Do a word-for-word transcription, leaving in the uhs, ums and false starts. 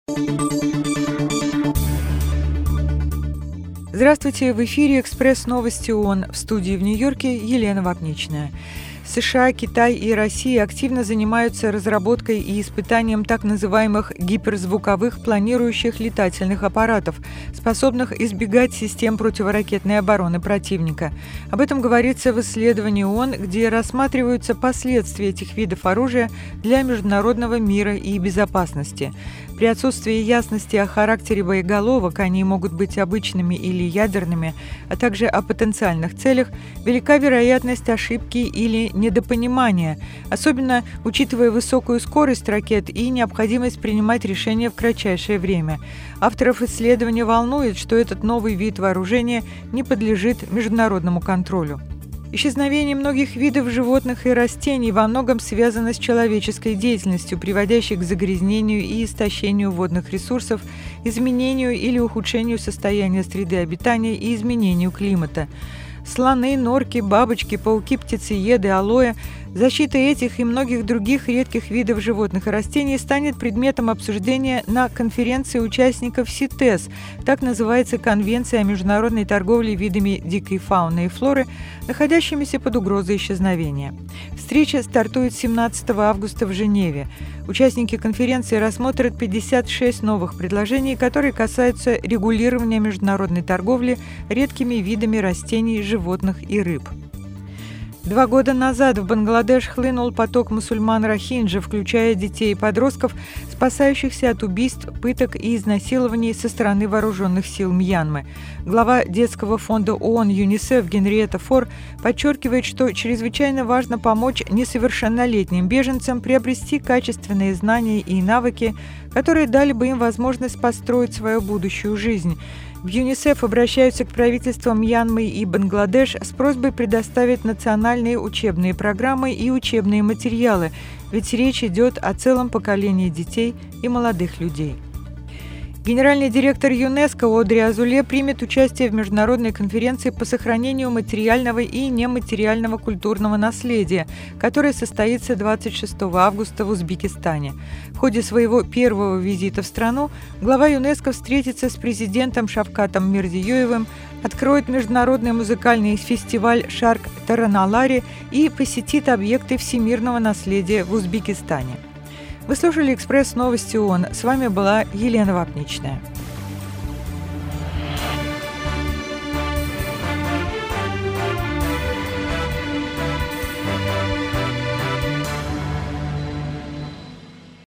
Здравствуйте, в эфире «Экспресс-новости ООН», в студии в Нью-Йорке Елена Вапничная. США, Китай и Россия активно занимаются разработкой и испытанием так называемых гиперзвуковых планирующих летательных аппаратов, способных избегать систем противоракетной обороны противника. Об этом говорится в исследовании ООН, где рассматриваются последствия этих видов оружия для международного мира и безопасности. При отсутствии ясности о характере боеголовок, они могут быть обычными или ядерными, а также о потенциальных целях, велика вероятность ошибки или недопонимания, особенно учитывая высокую скорость ракет и необходимость принимать решения в кратчайшее время. Авторов исследования волнует, что этот новый вид вооружения не подлежит международному контролю. Исчезновение многих видов животных и растений во многом связано с человеческой деятельностью, приводящей к загрязнению и истощению водных ресурсов, изменению или ухудшению состояния среды обитания и изменению климата. Слоны, норки, бабочки, пауки, птицееды, алоэ. Защита этих и многих других редких видов животных и растений станет предметом обсуждения на конференции участников СИТЕС, так называется Конвенция о международной торговле видами дикой фауны и флоры, находящимися под угрозой исчезновения. Встреча стартует семнадцатого августа в Женеве. Участники конференции рассмотрят пятьдесят шесть новых предложений, которые касаются регулирования международной торговли редкими видами растений, животных и рыб. Два года назад в Бангладеш хлынул поток мусульман-рохинджи, включая детей и подростков, спасающихся от убийств, пыток и изнасилований со стороны вооруженных сил Мьянмы. Глава детского фонда ООН ЮНИСЕФ Генриетта Фор подчеркивает, что чрезвычайно важно помочь несовершеннолетним беженцам приобрести качественные знания и навыки, которые дали бы им возможность построить свою будущую жизнь. В ЮНИСЕФ обращаются к правительствам Мьянмы и Бангладеш с просьбой предоставить национальные учебные программы и учебные материалы, ведь речь идет о целом поколении детей и молодых людей. Генеральный директор ЮНЕСКО Одри Азуле примет участие в международной конференции по сохранению материального и нематериального культурного наследия, которая состоится двадцать шестого августа в Узбекистане. В ходе своего первого визита в страну глава ЮНЕСКО встретится с президентом Шавкатом Мирзиёевым, откроет международный музыкальный фестиваль «Шарк Тараналари» и посетит объекты всемирного наследия в Узбекистане. Вы слушали «Экспресс-новости ООН». С вами была Елена Вапничная.